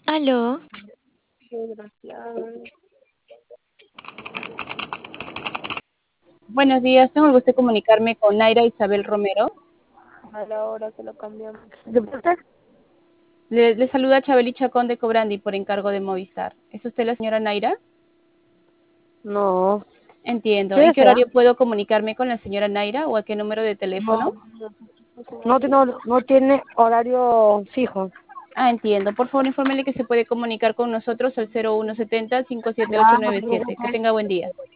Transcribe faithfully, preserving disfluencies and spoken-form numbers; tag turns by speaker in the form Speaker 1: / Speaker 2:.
Speaker 1: Aló,
Speaker 2: Desgraciado.
Speaker 3: Buenos días, tengo el gusto de comunicarme con Naira Isabel Romero.
Speaker 2: A la hora que lo cambiamos. ¿De usted?
Speaker 3: Le, le saluda Chabeli Chacón de Cobrandi por encargo de Movistar. ¿Es usted la señora Naira?
Speaker 2: No.
Speaker 3: Entiendo.
Speaker 2: ¿Qué
Speaker 3: ¿En qué
Speaker 2: desea?
Speaker 3: horario puedo comunicarme con la señora Naira o a qué número de teléfono?
Speaker 2: No. No tiene, no tiene horario fijo.
Speaker 3: Ah, entiendo. Por favor, infórmele que se puede comunicar con nosotros al cero uno setenta, cinco siete ocho
Speaker 2: Ya, no
Speaker 3: nueve
Speaker 2: te
Speaker 3: siete. Que
Speaker 2: preocupes.
Speaker 3: tenga buen día.